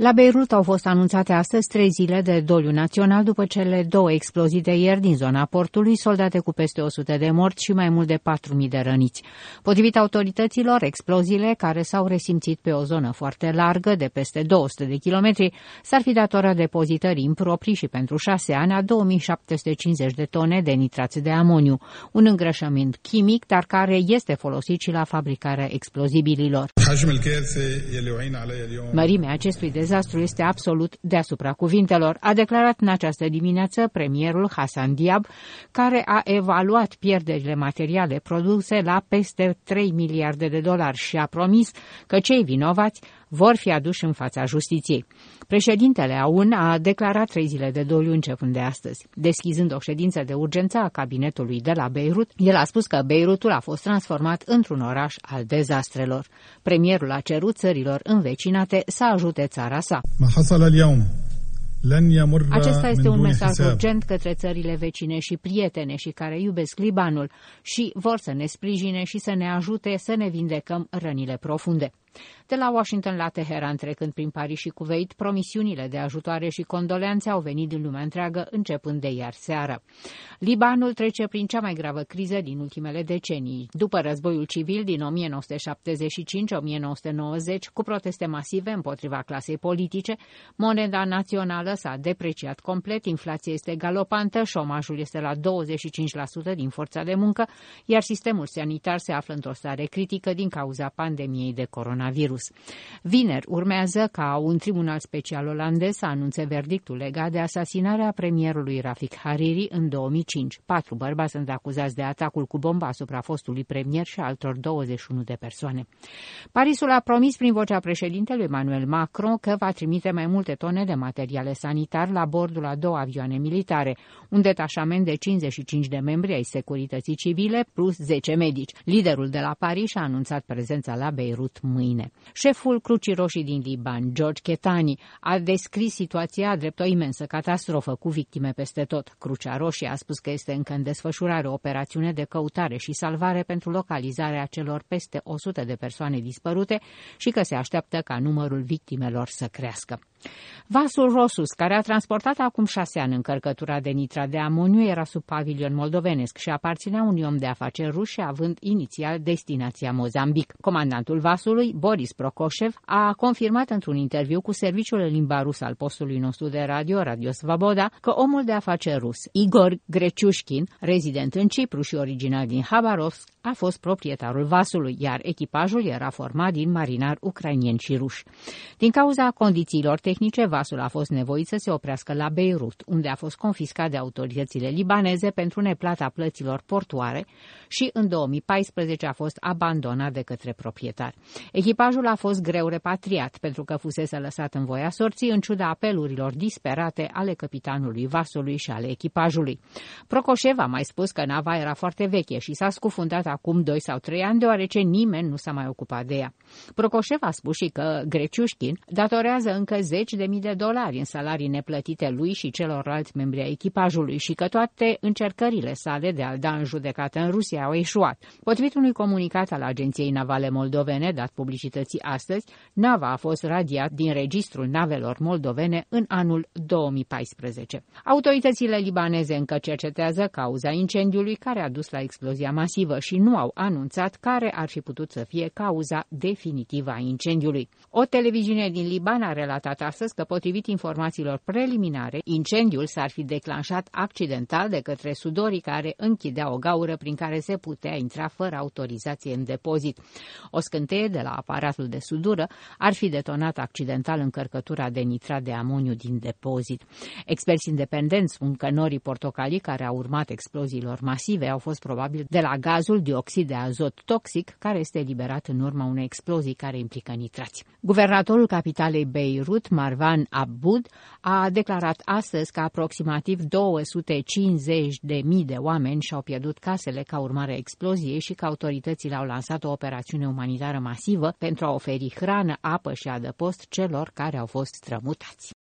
La Beirut au fost anunțate astăzi 3 zile de doliu național după cele 2 explozii de ieri din zona portului, soldate cu peste 100 de morți și mai mult de 4.000 de răniți. Potrivit autorităților, exploziile, care s-au resimțit pe o zonă foarte largă de peste 200 de kilometri, s-ar fi datorat depozitării improprii și pentru 6 ani a 2750 de tone de nitrați de amoniu, un îngrășământ chimic, dar care este folosit și la fabricarea explozibililor. Mărimea acestui dezastru este absolut deasupra cuvintelor, a declarat în această dimineață premierul Hassan Diab, care a evaluat pierderile materiale produse la peste 3 miliarde de dolari și a promis că cei vinovați vor fi aduși în fața justiției. Președintele AUN a declarat 3 zile de doliu începând de astăzi. Deschizând o ședință de urgență a cabinetului de la Beirut, el a spus că Beirutul a fost transformat într-un oraș al dezastrelor. Premierul a cerut țărilor învecinate să ajute țara sa. Acesta este un mesaj urgent către țările vecine și prietene și care iubesc Libanul și vor să ne sprijine și să ne ajute să ne vindecăm rănile profunde. De la Washington la Teheran, trecând prin Paris și Kuwait, promisiunile de ajutoare și condoleanțe au venit din lumea întreagă, începând de ieri seară. Libanul trece prin cea mai gravă criză din ultimele decenii. După războiul civil din 1975-1990, cu proteste masive împotriva clasei politice, moneda națională s-a depreciat complet, inflația este galopantă, șomajul este la 25% din forța de muncă, iar sistemul sanitar se află într-o stare critică din cauza pandemiei de coronavirus. Vineri urmează ca un tribunal special olandez să anunțe verdictul legat de asasinarea premierului Rafik Hariri în 2005. 4 bărbați sunt acuzați de atacul cu bomba asupra fostului premier și altor 21 de persoane. Parisul a promis prin vocea președintelui Emmanuel Macron că va trimite mai multe tone de materiale sanitar la bordul a 2 avioane militare, un detașament de 55 de membri ai securității civile plus 10 medici. Liderul de la Paris a anunțat prezența la Beirut mâine. Șeful Crucii Roșii din Liban, George Ketani, a descris situația drept o imensă catastrofă cu victime peste tot. Crucea Roșie a spus că este încă în desfășurare o operațiune de căutare și salvare pentru localizarea celor peste 100 de persoane dispărute și că se așteaptă ca numărul victimelor să crească. Vasul Rosus, care a transportat acum 6 ani încărcătura de nitrat de amoniu, era sub pavilion moldovenesc și aparținea unui om de afaceri rus, având inițial destinația Mozambic. Comandantul vasului, Boris Prokoșev, a confirmat într-un interviu cu serviciul în limba rusă al postului nostru de radio, Radio Svoboda, că omul de afaceri rus, Igor Greciușkin, rezident în Cipru și originar din Habarovsk, a fost proprietarul vasului, iar echipajul era format din marinari ucrainieni și ruși. Din cauza condițiilor tehnice, vasul a fost nevoit să se oprească la Beirut, unde a fost confiscat de autoritățile libaneze pentru neplata plăților portoare și în 2014 a fost abandonat de către proprietar. Echipajul a fost greu repatriat pentru că fusese lăsat în voia sorții în ciuda apelurilor disperate ale capitanului vasului și ale echipajului. Prokoșev a mai spus că nava era foarte veche și s-a scufundat acum 2 sau 3 ani, deoarece nimeni nu s-a mai ocupat de ea. Prokoșev a spus și că Greciușkin datorează încă $10.000 în salarii neplătite lui și celorlalți membri ai echipajului și că toate încercările sale de a-l da în judecată în Rusia au eșuat. Potrivit unui comunicat al Agenției Navale Moldovene dat publicității astăzi, nava a fost radiat din registrul navelor moldovene în anul 2014. Autoritățile libaneze încă cercetează cauza incendiului care a dus la explozia masivă și nu au anunțat care ar fi putut să fie cauza definitivă a incendiului. O televiziune din Liban a relatat astăzi că, potrivit informațiilor preliminare, incendiul s-ar fi declanșat accidental de către sudorii care închideau o gaură prin care se putea intra fără autorizație în depozit. O scânteie de la aparatul de sudură ar fi detonat accidental încărcătura de nitrat de amoniu din depozit. Experți independenți spun că norii portocalii care au urmat exploziilor masive au fost probabil de la gazul dioxid de azot toxic care este eliberat în urma unei explozii care implică nitrați. Guvernatorul capitalei Beirut, Marwan Aboud, a declarat astăzi că aproximativ 250.000 de oameni și-au pierdut casele ca urmare a exploziei și că autoritățile au lansat o operațiune umanitară masivă pentru a oferi hrană, apă și adăpost celor care au fost strămutați.